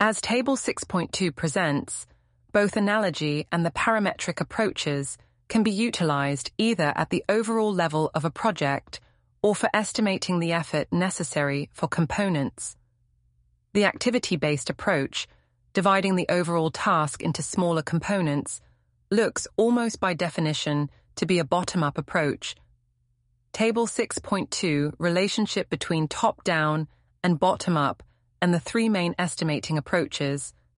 As Table 6.2 presents, both analogy and the parametric approaches can be utilized either at the overall level of a project or for estimating the effort necessary for components. The activity-based approach, dividing the overall task into smaller components, looks almost by definition to be a bottom-up approach. Table 6.2 relationship between top-down and bottom-up and the three main estimating approaches